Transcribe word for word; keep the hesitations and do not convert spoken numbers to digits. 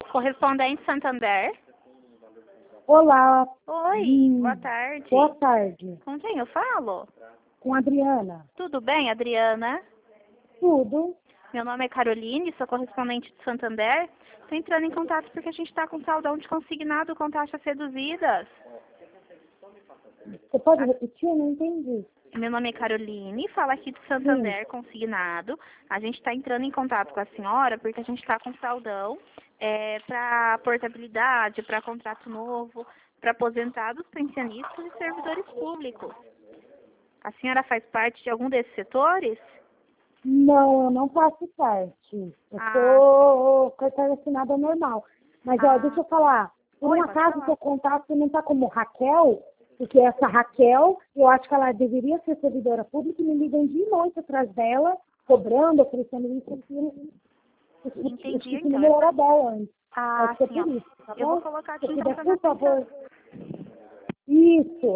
Correspondente Santander. Olá. Oi, Hum, boa tarde. Boa tarde. Com quem eu falo? Com a Adriana. Tudo bem, Adriana? Tudo. Meu nome é Caroline, sou correspondente de Santander. Estou entrando em contato porque a gente está com saldão de consignado com taxas reduzidas. Você pode repetir? Eu não entendi. Meu nome é Caroline, falo aqui de Santander, consignado. A gente está entrando em contato com a senhora porque a gente está com saldão é, para portabilidade, para contrato novo, para aposentados, pensionistas e servidores públicos. A senhora faz parte de algum desses setores? Não, eu não faço parte. Eu Ah. sou carteira assinada normal. Mas, Ah. ó, deixa eu falar. Por Oi, um pode acaso, falar. seu contato não está como Raquel? Porque essa Raquel, eu acho que ela deveria ser servidora pública e me ligam de noite atrás dela, cobrando, oferecendo isso. Entendi, Esse então. número era dela antes. Ah, Pode ser sim, ó. por isso, tá Eu bom? vou colocar aqui Se então puder, para por atenção. favor. Isso.